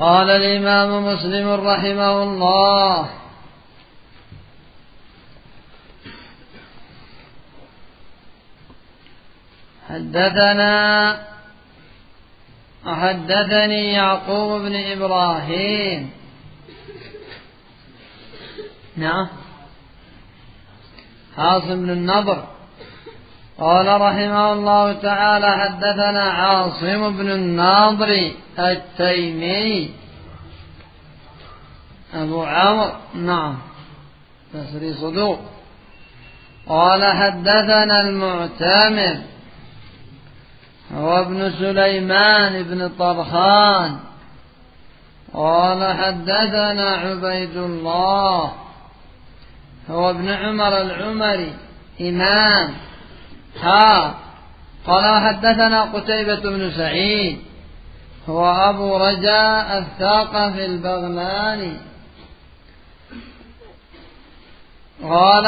قال الإمام مسلم رحمه الله: حدثني يعقوب بن إبراهيم. نعم، عاصم بن النضر. قال رحمه الله تعالى: حدثنا عاصم بن الناظر التيمي أبو عمرو، نعم، بصري صدوق. قال حدثنا المعتمر هو ابن سليمان بن طرخان. قال حدثنا عبيد الله هو ابن عمر العمري إمام. قال حدثنا قتيبة بن سعيد هو أبو رجاء الثقفي البغلاني. قال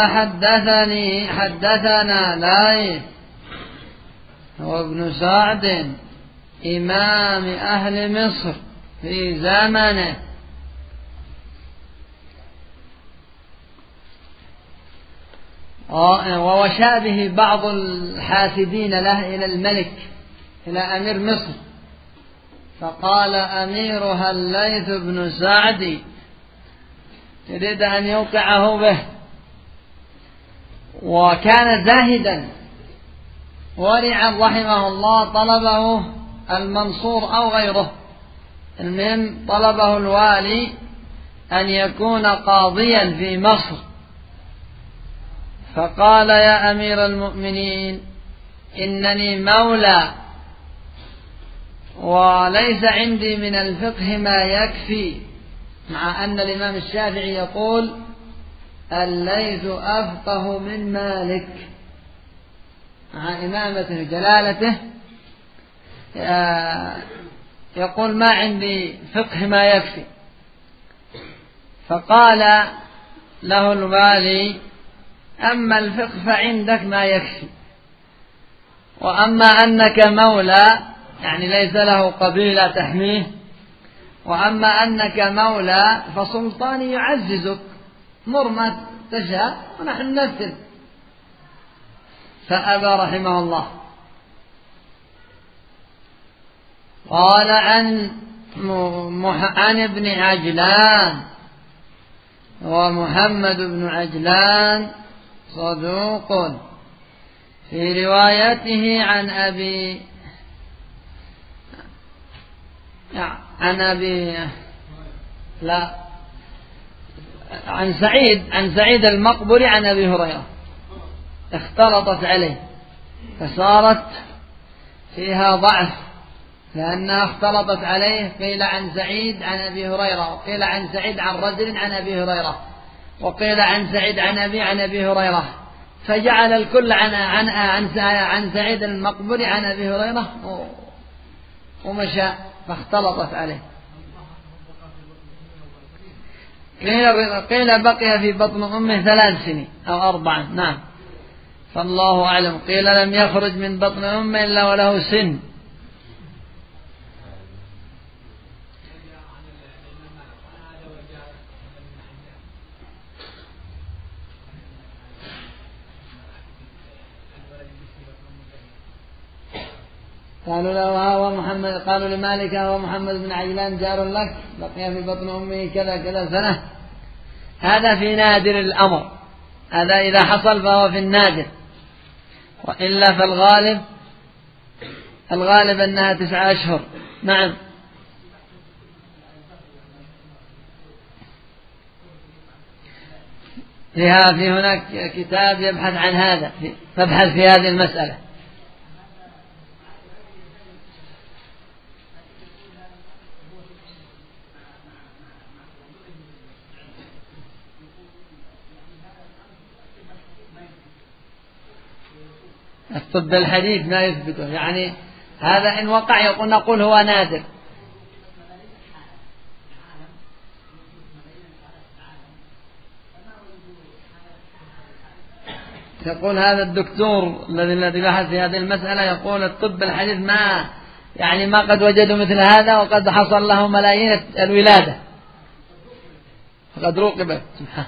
حدثنا ليث هو ابن سعد إمام أهل مصر في زمنه. ووشى بعض الحاسدين له إلى الملك، إلى أمير مصر، فقال أميرها الليث بن سعد يريد أن يوقعه به. وكان زاهدا ورعا رحمه الله، طلبه المنصور أو غيره، المهم طلبه الوالي أن يكون قاضيا في مصر. فقال: يا أمير المؤمنين، إنني مولى وليس عندي من الفقه ما يكفي، مع أن الإمام الشافعي يقول الليث أفقه من مالك، مع إمامته جلالته يقول ما عندي فقه ما يكفي. فقال له الوالي: أما الفقه فعندك ما يكفي، وأما أنك مولى، يعني ليس له قبيلة تحميه، وأما أنك مولى فسلطاني يعززك، مر ما تشاء ونحن ننفذ. فأبى رحمه الله. قال عن ابن عجلان ومحمد بن عجلان صدوق في روايته عن سعيد المقبري عن أبي هريرة، اختلطت عليه فصارت فيها ضعف، لأنها اختلطت عليه. قيل عن سعيد عن أبي هريرة، وقيل عن سعيد عن رجل عن أبي هريرة، وقيل عن سعيد عن أبي هريرة، فجعل الكل عن سعيد المقبري عن أبي هريرة ومشى، فاختلطت عليه. قيل بقي في بطن أمه 3 سنين أو 4، نعم، فالله أعلم. قيل لم يخرج من بطن أمه إلا وله سن. قالوا له هو محمد، قالوا لمالك هو محمد بن عجلان جار لك، بقي في بطن أمه كذا كذا سنة. هذا في نادر الأمر، هذا إذا حصل فهو في النادر، وإلا فالغالب أنها 9 أشهر. نعم. في هناك كتاب يبحث عن هذا، تبحث في هذه المسألة. الطب الحديث ما يثبته، يعني هذا إن وقع نقول هو نادر. يقول هذا الدكتور الذي بحث في هذه المسألة، يقول الطب الحديث يعني ما قد وجدوا مثل هذا وقد حصل له ملايين الولادة فقد رقبت. سبحان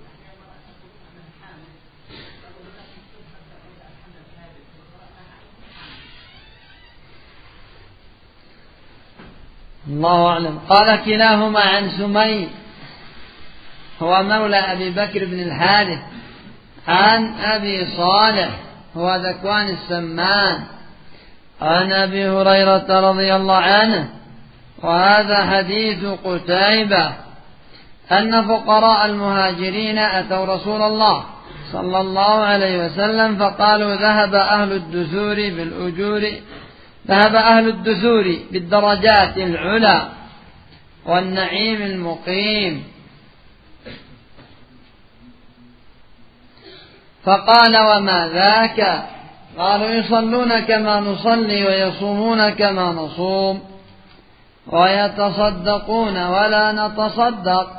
الله أعلم. قال كلاهما عن سمي هو مولى أبي بكر بن الحارث عن أبي صالح هو ذكوان السمان عن أبي هريرة رضي الله عنه. وهذا حديث قتيبة أن فقراء المهاجرين أتوا رسول الله صلى الله عليه وسلم فقالوا ذهب أهل الدثور بالدرجات العلى والنعيم المقيم. فقال وما ذاك؟ قالوا يصلون كما نصلي ويصومون كما نصوم ويتصدقون ولا نتصدق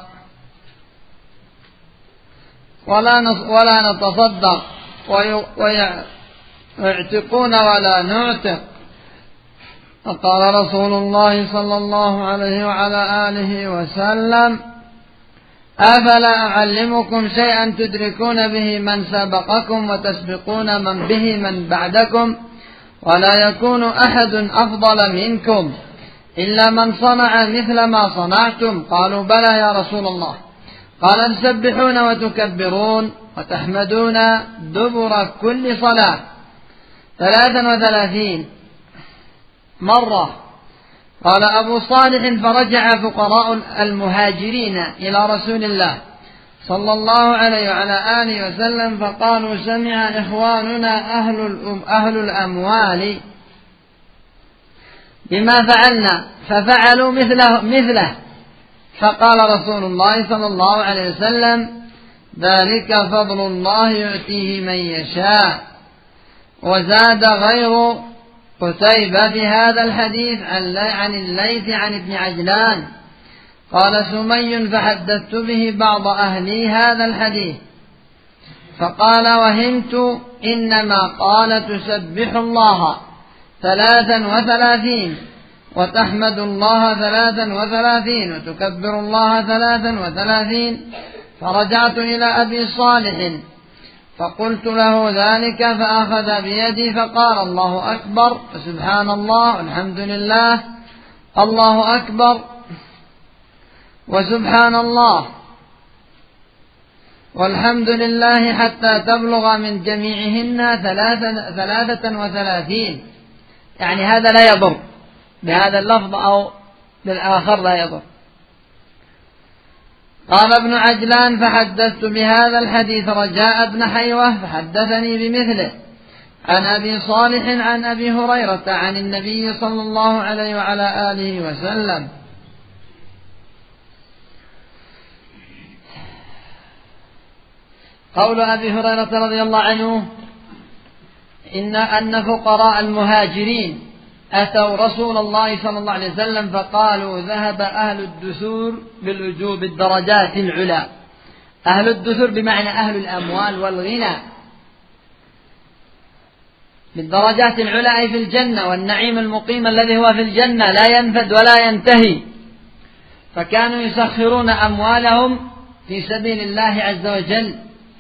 ويعتقون ولا نعتق. فقال رسول الله صلى الله عليه وعلى آله وسلم أفلا أعلمكم شيئا تدركون به من سبقكم وتسبقون من به من بعدكم ولا يكون أحد أفضل منكم إلا من صنع مثل ما صنعتم. قالوا بلى يا رسول الله. قال تسبحون وتكبرون وتحمدون دبر كل صلاة 33 مرة. قال أبو صالح فرجع فقراء المهاجرين إلى رسول الله صلى الله عليه وعلى آله وسلم فقالوا سمع إخواننا أهل الأموال بما فعلنا ففعلوا مثله. فقال رسول الله صلى الله عليه وسلم ذلك فضل الله يؤتيه من يشاء. وزاد غير قتيبة في هذا الحديث عن الليث عن ابن عجلان قال سمي فحدثت به بعض أهلي هذا الحديث فقال وهمت إنما قال تسبح الله 33 وتحمد الله 33 وتكبر الله 33. فرجعت إلى أبي صالح فقلت له ذلك فأخذ بيدي فقال الله أكبر سبحان الله والحمد لله الله أكبر وسبحان الله والحمد لله حتى تبلغ من جميعهن 33. يعني هذا لا يضر بهذا اللفظ أو بالآخر لا يضر. قال ابن عجلان فحدثت بهذا الحديث رجاء بن حيوة فحدثني بمثله عن أبي صالح عن أبي هريرة عن النبي صلى الله عليه وعلى آله وسلم. قول أبي هريرة رضي الله عنه أن فقراء المهاجرين أتوا رسول الله صلى الله عليه وسلم فقالوا ذهب أهل الدثور بالوجوب الدرجات العلى. أهل الدثور بمعنى أهل الأموال والغنى بالدرجات العلى أي في الجنة والنعيم المقيم الذي هو في الجنة لا ينفد ولا ينتهي. فكانوا يسخرون أموالهم في سبيل الله عز وجل.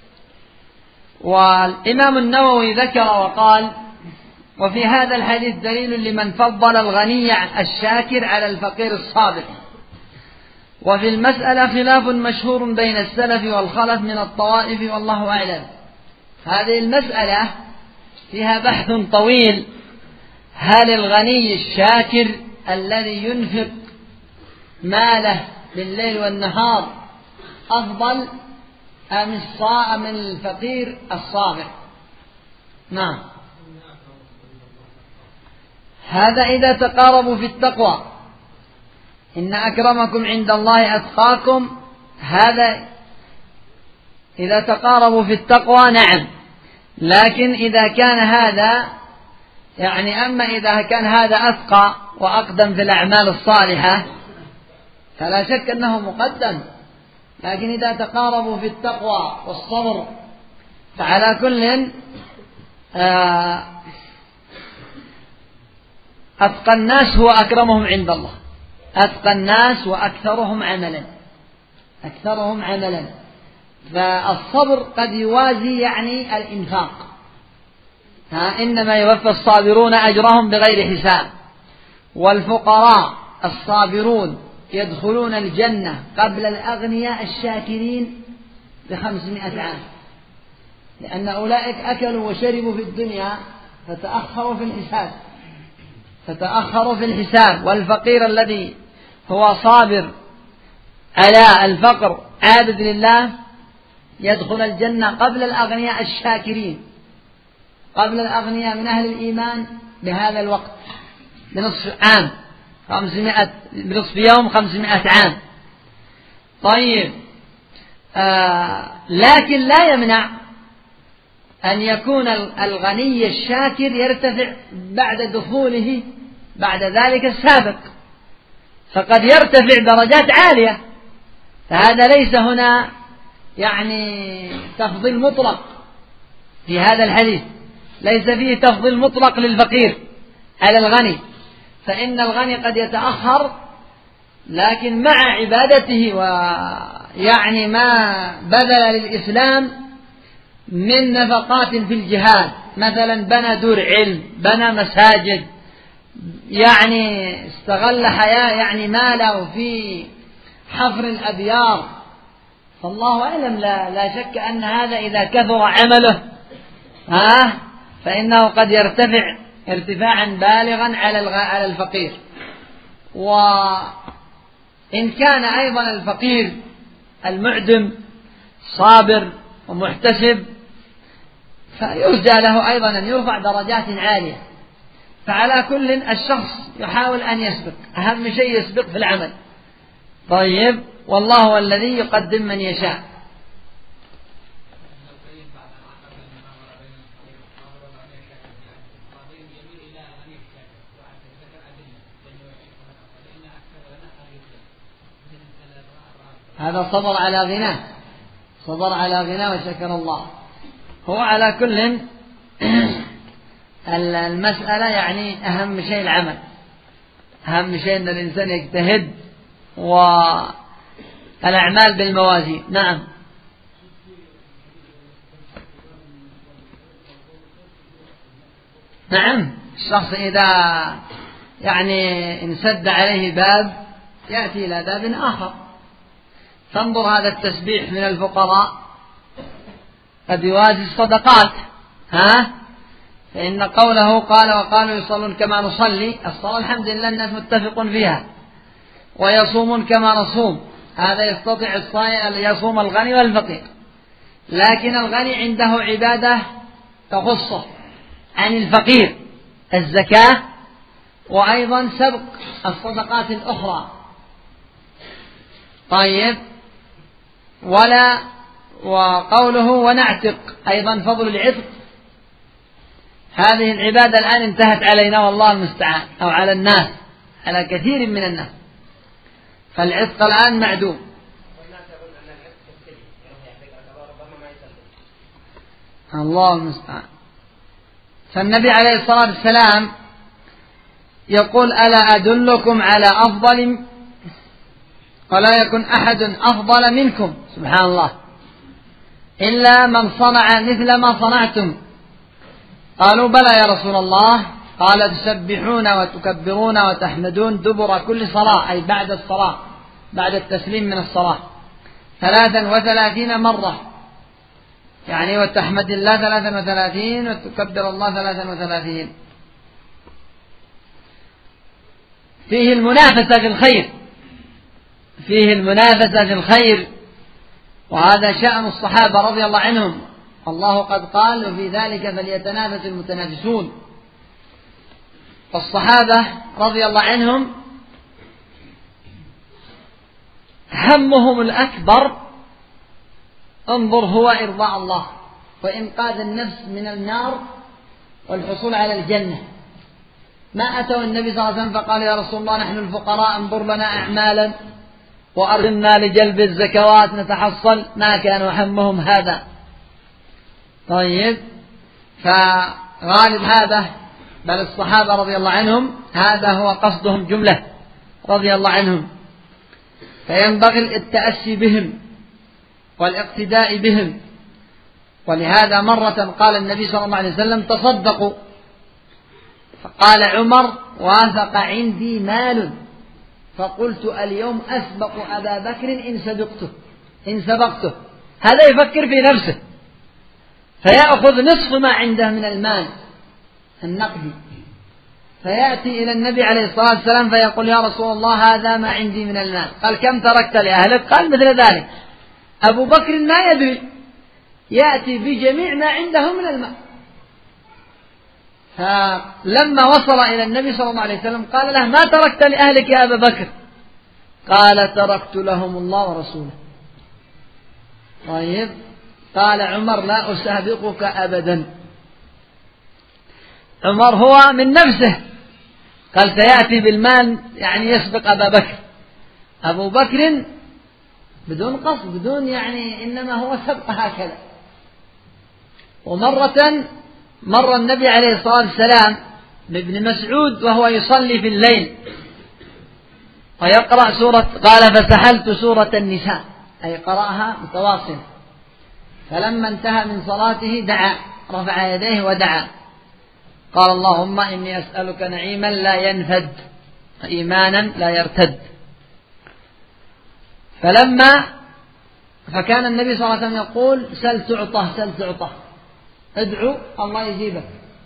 والإمام النووي ذكر وقال وفي هذا الحديث دليل لمن فضل الغني الشاكر على الفقير الصابر. وفي المسألة خلاف مشهور بين السلف والخلف من الطوائف والله أعلم. هذه المسألة فيها بحث طويل. هل الغني الشاكر الذي ينفق ماله بالليل والنهار أفضل أم الفقير الصابر؟ نعم هذا إذا تقاربوا في التقوى. إن أكرمكم عند الله أتقاكم. هذا إذا تقاربوا في التقوى نعم. لكن إذا كان هذا أما إذا كان هذا أتقى وأقدم في الأعمال الصالحة فلا شك أنه مقدم. لكن إذا تقاربوا في التقوى والصبر فعلى كل أتقى الناس هو أكرمهم عند الله، أتقى الناس وأكثرهم عملا، أكثرهم عملا. فالصبر قد يوازي يعني الإنفاق، إنما يوفى الصابرون أجرهم بغير حساب. والفقراء الصابرون يدخلون الجنة قبل الأغنياء الشاكرين ب500 عام، لأن أولئك أكلوا وشربوا في الدنيا فتأخروا في الحساب. والفقير الذي هو صابر على الفقر عابد لله يدخل الجنة قبل الأغنياء الشاكرين، قبل الأغنياء من أهل الإيمان بهذا الوقت بنصف عام، 500 بنصف يوم 500 عام. طيب لكن لا يمنع أن يكون الغني الشاكر يرتفع بعد دخوله بعد ذلك السابق، فقد يرتفع درجات عالية. فهذا ليس هنا يعني تفضيل مطلق في هذا الحديث، ليس فيه تفضيل مطلق للفقير على الغني، فإن الغني قد يتأخر لكن مع عبادته ويعني ما بذل للإسلام من نفقات في الجهاد، مثلا بنى دور علم، بنى مساجد، يعني استغل يعني ماله في حفر الأبيار، فالله أعلم. لا شك أن هذا إذا كثر عمله فإنه قد يرتفع ارتفاعا بالغا على الفقير. وإن كان أيضا الفقير المعدم صابر ومحتسب فيرجى له أيضا أن يرفع درجات عالية. فعلى كل الشخص يحاول أن يسبق، أهم شيء يسبق في العمل. طيب، والله هو الذي يقدم من يشاء. هذا صبر على غناه، صبر على غناه وشكر الله. هو على كل المسألة يعني أهم شيء العمل، أهم شيء أن الإنسان يجتهد والأعمال بالموازين. نعم. نعم، الشخص إذا يعني انسد عليه باب يأتي إلى باب آخر. فانظر هذا التسبيح من الفقراء قد يوازي الصدقات، فإن قوله قال وقالوا يصلون كما نصلي، الصلاة الحمد لله الناس متفق فيها، ويصومون كما نصوم، هذا يستطيع يصوم الغني والفقير. لكن الغني عنده عبادة تخصه عن الفقير، الزكاة، وأيضا سبق الصدقات الأخرى. طيب، وقوله ونعتق أيضا فضل العتق، هذه العبادة الآن انتهت علينا والله المستعان، أو على الناس، على كثير من الناس، فالعتق الآن معدوم. الله المستعان. فالنبي عليه الصلاة والسلام يقول ألا أدلكم على أفضل، ولا يكن أحد أفضل منكم سبحان الله إلا من صنع مثل ما صنعتم. قالوا بلى يا رسول الله. قال تسبحون وتكبرون وتحمدون دبر كل صلاة، أي بعد الصلاة، بعد التسليم من الصلاة 33 مرة، يعني وتحمد الله 33 وتكبر الله 33. فيه المنافسة في الخير، فيه المنافسة في الخير، وهذا شأن الصحابة رضي الله عنهم. الله قد قال وفي ذلك فليتنافس المتنافسون. فالصحابة رضي الله عنهم همهم الأكبر انظر هو إرضاء الله وإنقاذ النفس من النار والحصول على الجنة. ما أتوا النبي صلى الله عليه وسلم فقال يا رسول الله نحن الفقراء انظر لنا أعمالا وأرغمنا لجلب الزكوات نتحصل، ما كانوا همهم هذا. طيب، فغالب هذا بل الصحابة رضي الله عنهم هذا هو قصدهم جملة رضي الله عنهم، فينبغي التأسي بهم والاقتداء بهم. ولهذا مرة قال النبي صلى الله عليه وسلم تصدقوا، فقال عمر واثق عندي مال، فقلت اليوم أسبق أبا بكر إن سبقته. هذا يفكر في نفسه فيأخذ نصف ما عنده من المال النقدي، فيأتي إلى النبي عليه الصلاة والسلام فيقول يا رسول الله هذا ما عندي من المال. قال كم تركت لأهلك؟ قال مثل ذلك. أبو بكر ما يدري، يأتي بجميع ما عنده من المال. فلما وصل إلى النبي صلى الله عليه وسلم قال له ما تركت لأهلك يا أبا بكر؟ قال تركت لهم الله ورسوله. طيب، قال عمر لا أسابقك أبدا. عمر هو من نفسه قال سيأتي بالمال يعني يسبق أبا بكر. أبو بكر بدون قصد، بدون يعني، إنما هو سبق هكذا. ومرة مر النبي عليه الصلاة والسلام بابن مسعود وهو يصلي في الليل ويقرأ قال فسحلت سورة النساء، أي قرأها متواصل. فلما انتهى من صلاته دعا، رفع يديه ودعا، قال اللهم إني أسألك نعيما لا ينفد، إيمانا لا يرتد. فكان النبي صلى الله عليه وسلم يقول سل تعطى سل تعطى، ادعو الله يجيبك.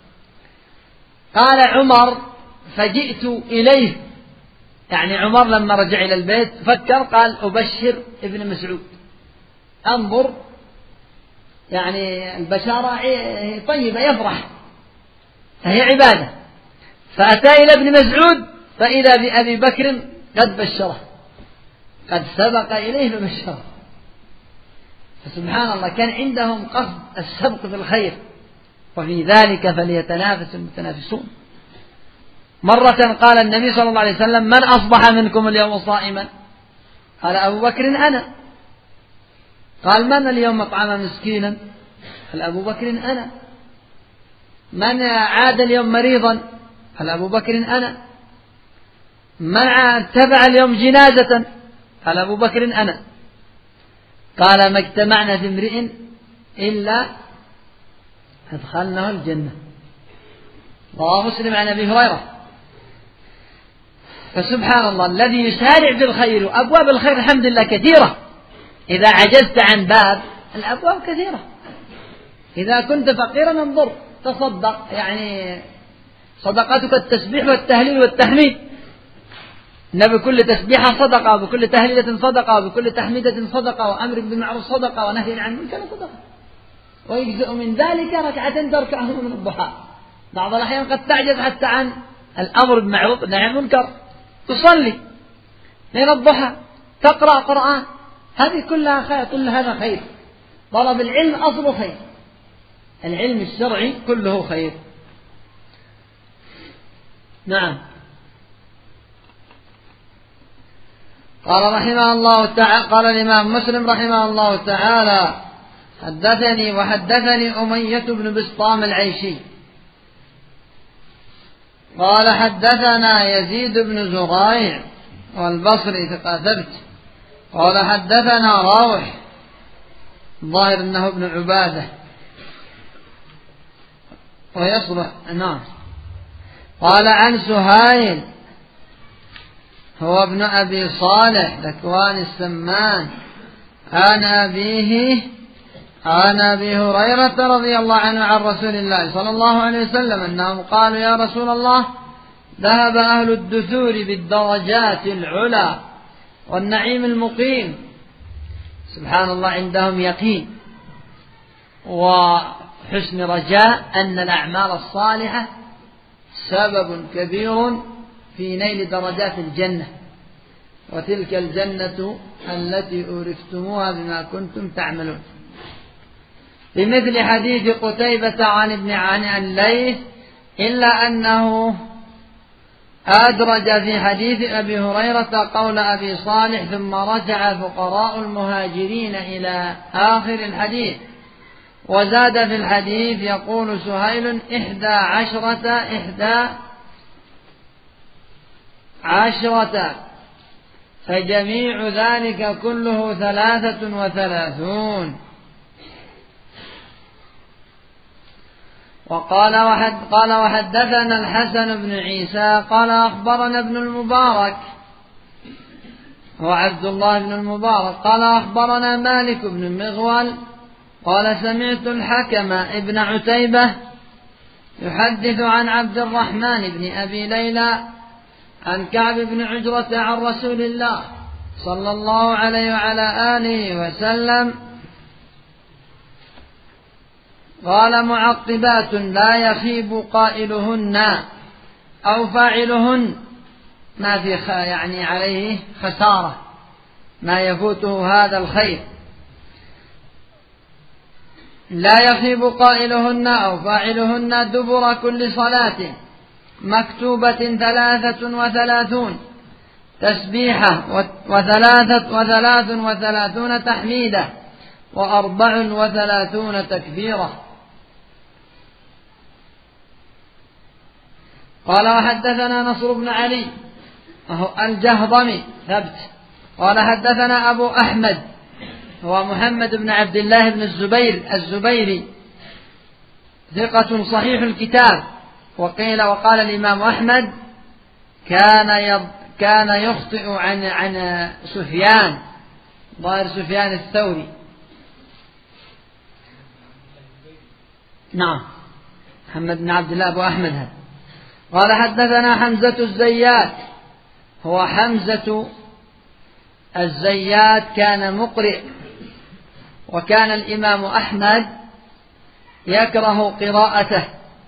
قال عمر فجئت إليه، يعني عمر لما رجع إلى البيت فكر قال أبشر ابن مسعود، أنظر يعني البشارة طيبة يفرح، فهي عبادة. فأتى إلى ابن مسعود فإذا بأبي بكر قد بشره، قد سبق إليه فبشره. فسبحان الله كان عندهم قصد السبق في الخير، وفي ذلك فليتنافس المتنافسون. مرة قال النبي صلى الله عليه وسلم من أصبح منكم اليوم صائما؟ قال أبو بكر أنا. قال من اليوم أطعم مسكينا؟ قال أبو بكر أنا. من عاد اليوم مريضا؟ قال أبو بكر أنا. من تبع اليوم جنازة؟ قال أبو بكر أنا. قال ما اجتمعنا في امرئ إلا أدخلناه الجنة. رواه مسلم عن أبي هريرة. فسبحان الله الذي يسارع في الخير، وأبواب الخير الحمد لله كثيرة. إذا عجزت عن باب الأبواب كثيرة. إذا كنت فقيرا انظر تصدق، يعني صدقتك التسبيح والتهليل والتحميد، إن بكل تسبيحة صدقة، وبكل تهليلة صدقة، وبكل تحميدة صدقة، وأمر بالمعروف صدقة، ونهي عن المنكر صدقة. ويجزء من ذلك ركعة تركعه من الضحى. بعض الأحيان قد تعجز حتى عن الأمر بالمعروف والنهي عن المنكر، تصلي من الضحى، تقرأ قرآن، هذه كلها خير، كل هذا خير. طلب العلم أصل خير، العلم الشرعي كله خير. نعم. قال رحمه الله تعالى، قال الإمام مسلم رحمه الله تعالى حدثني وحدثني أمية بن بسطام العيشي قال حدثنا يزيد بن زريع والبصري ثقة، قال حدثنا راوح ظاهر أنه ابن عبادة ويصلح. نعم. قال عن سهيل هو ابن أبي صالح ذكوان السمان عن أبيه عن أبي هريرة رضي الله عنه عن رسول الله صلى الله عليه وسلم أنهم قالوا يا رسول الله ذهب أهل الدثور بالدرجات العلى والنعيم المقيم. سبحان الله، عندهم يقين وحسن رجاء أن الأعمال الصالحة سبب كبير في نيل درجات الجنة، وتلك الجنة التي أورثتموها بما كنتم تعملون. بمثل حديث قتيبة عن ابن عن الليث، إلا أنه أدرج في حديث أبي هريرة قول أبي صالح ثم رجع فقراء المهاجرين إلى آخر الحديث، وزاد في الحديث يقول سهيل 11 فجميع ذلك كله 33. قال وحدثنا الحسن بن عيسى قال أخبرنا ابن المبارك هو عبد الله بن المبارك قال أخبرنا مالك بن مغول قال سمعت الحكم ابن عتيبة يحدث عن عبد الرحمن بن أبي ليلى عن كعب بن عجرة عن رسول الله صلى الله عليه وعلى آله وسلم قال معقبات لا يخيب قائلهن أو فاعلهن ما في يعني عليه خسارة ما يفوته هذا الخير. لا يخيب قائلهن أو فاعلهن دبر كل صلاة مكتوبة 33 تسبيحة 33 تحميدة 34 تكبيرة. قال وحدثنا نصر بن علي الجهضمي ثبت قال حدثنا أبو أحمد هو محمد بن عبد الله بن الزبيري ثقة صحيح الكتاب. وقال الإمام أحمد كان يخطئ عن سفيان ظاهر سفيان الثوري. نعم محمد بن عبد الله أبو أحمد هذا. قال حدثنا حمزة الزيات هو حمزة الزيات كان مقرئ وكان الإمام أحمد يكره قراءته.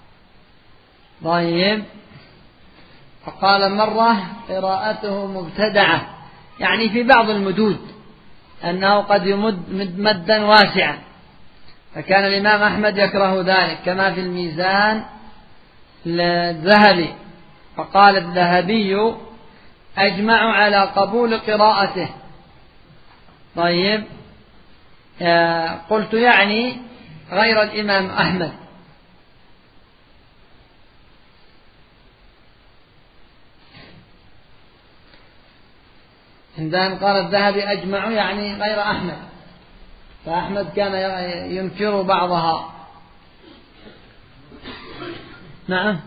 طيب فقال مرة قراءته مبتدعة يعني في بعض المدود أنه قد يمد مدا واسعا فكان الإمام أحمد يكره ذلك كما في الميزان الذهبي. فقال الذهبي أجمع على قبول قراءته. طيب قلت يعني غير الإمام أحمد. عندما قال الذهبي أجمع يعني غير أحمد فأحمد كان ينكر بعضها. نعم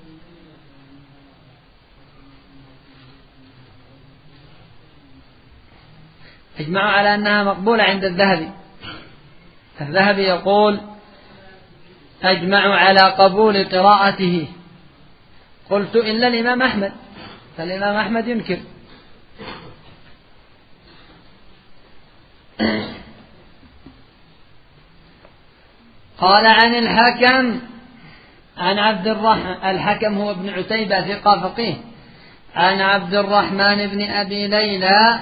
اجمعوا على أنها مقبولة عند الذهبي. الذهبي يقول أجمعوا على قبول قراءته. قلت إلا الإمام أحمد فالإمام أحمد ينكر. قال عن الحكم عن عبد الرحمن الحكم هو ابن عتيبة ثقة فقيه عن عبد الرحمن بن أبي ليلى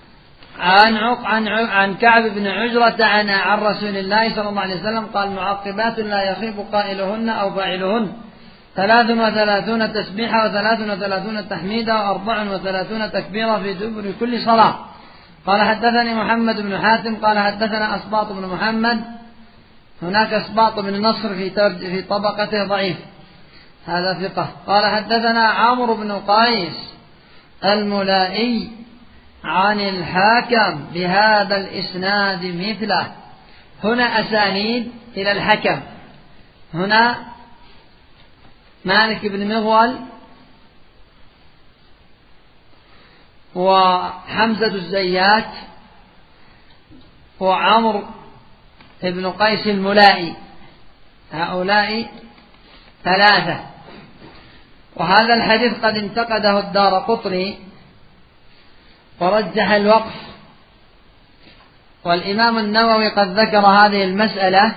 عن كعب بن عجرة عن رسول الله صلى الله عليه وسلم قال معقبات لا يخيب قائلهن أو فاعلهن 33 تسبيحة 33 تحميدة 34 تكبيرة في دبر كل صلاة. قال حدثني محمد بن حاتم قال حدثنا أسباط بن محمد هناك أسباط بن نصر في طبقته ضعيف هذا ثقة. قال حدثنا عمرو بن قيس الملائي عن الحاكم بهذا الإسناد مثله. هنا أسانيد إلى الحكم. هنا مالك بن مغول وحمزة الزيات وعمرو ابن قيس الملائي هؤلاء 3. وهذا الحديث قد انتقده الدارقطني ورجح الوقف والإمام النووي قد ذكر هذه المسألة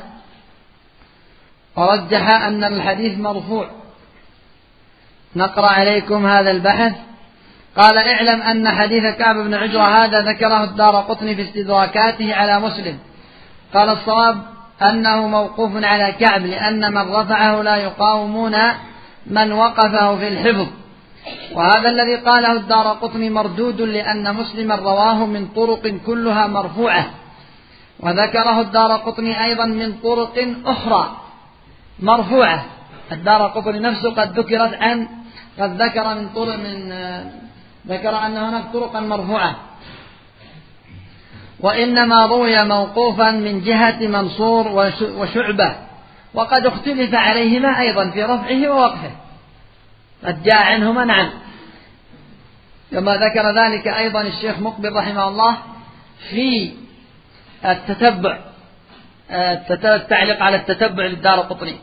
ورجح أن الحديث مرفوع. نقرأ عليكم هذا البحث. قال اعلم أن حديث كعب بن عجرة هذا ذكره الدارقطني في استدراكاته على مسلم. قال الصواب أنه موقوف على كعب لأن من رفعه لا يقاومون من وقفه في الحفظ. وهذا الذي قاله الدارقطني مردود لأن مسلما رواه من طرق كلها مرفوعة وذكره الدارقطني أيضا من طرق أخرى مرفوعة. الدارقطني نفسه قد ذكر ذكر أن هناك طرقا مرفوعة، وإنما روي موقوفا من جهة منصور وشعبة، وقد اختلف عليهما أيضا في رفعه ووقفه، قد جاء عنهما نعم، كما ذكر ذلك أيضا الشيخ مقبل رحمه الله في التتبع، التعليق على التتبع للدارقطني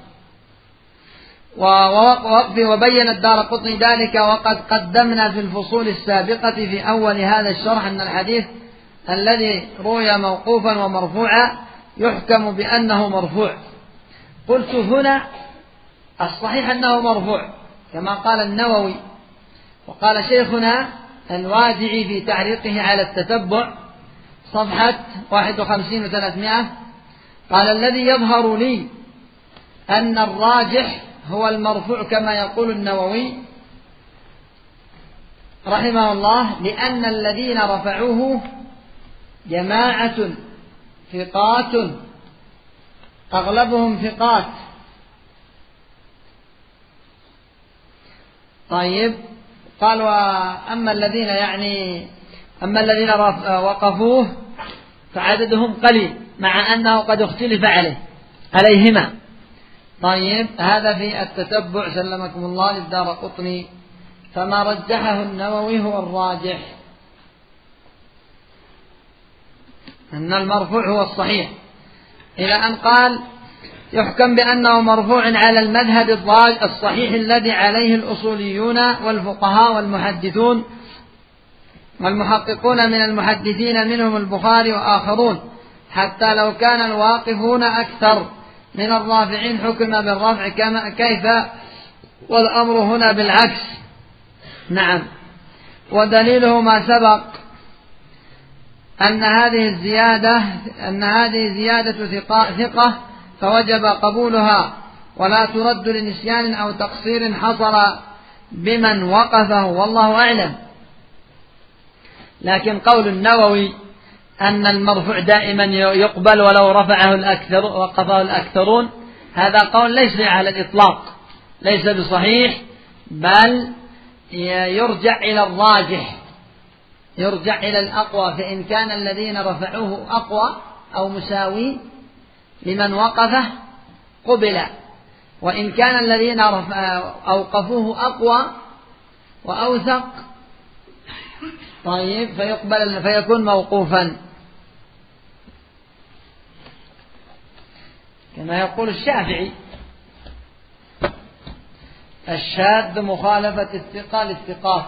ووقفه، وبين الدارقطني ذلك. وقد قدمنا في الفصول السابقة في أول هذا الشرح أن الحديث الذي روي موقوفا ومرفوعا يحكم بأنه مرفوع. قلت هنا الصحيح أنه مرفوع كما قال النووي، وقال شيخنا الوادعي في تعليقه على التتبع صفحة 51 و300، قال الذي يظهر لي أن الراجح هو المرفوع كما يقول النووي رحمه الله، لأن الذين رفعوه جماعة ثقات أغلبهم ثقات. طيب، قال أما الذين وقفوه فعددهم قليل مع أنه قد اختلف عليهما. طيب، هذا في التتبع سلمكم الله للدارقطني، فما رجحه النووي هو الراجح، أن المرفوع هو الصحيح، إلى أن قال يحكم بأنه مرفوع على المذهب الصحيح الذي عليه الأصوليون والفقهاء والمحدثون والمحققون من المحدثين منهم البخاري وآخرون، حتى لو كان الواقفون أكثر من الرافعين حكم بالرفع كيف والأمر هنا بالعكس. نعم، ودليله ما سبق أن هذه زيادة ثقة فوجب قبولها ولا ترد لنسيان أو تقصير حصل بمن وقفه، والله أعلم. لكن قول النووي أن المرفوع دائما يقبل ولو وقفه الأكثرون، هذا قول ليس على الإطلاق، ليس بصحيح، بل يرجع إلى الراجح، يرجع إلى الأقوى. فإن كان الذين رفعوه أقوى أو مساوي لمن وقفه قبل، وإن كان الذين أوقفوه أقوى وأوثق طيب فيكون موقوفا، كما يقول الشافعي: الشاذ مخالفة الثقة للثقات.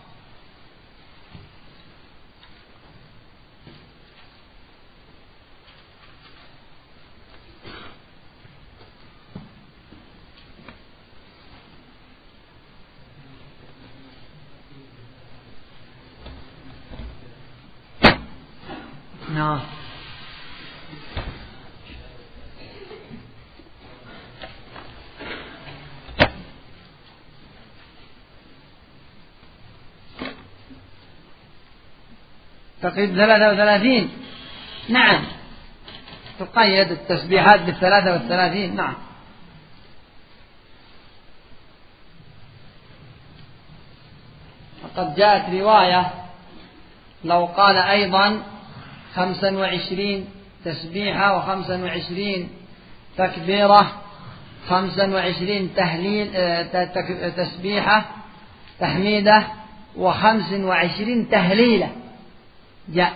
نعم. تقييد 33. نعم، تقيد التسبيحات بال33. نعم. وقد جاءت رواية لو قال أيضا 25 تسبيحة و25 تكبيرة، 25 تسبيحة تحميدة و25 تهليلة جاء،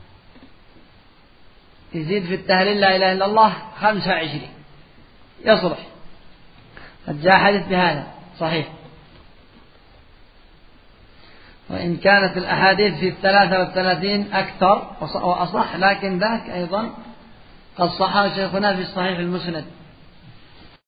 يزيد في التهليل لا إله إلا الله 25 يصلح. قد جاء حديث بهذا صحيح، وإن كانت الأحاديث في 33 أكثر وأصح، لكن ذاك أيضا قد صحه شيخنا في الصحيح المسند.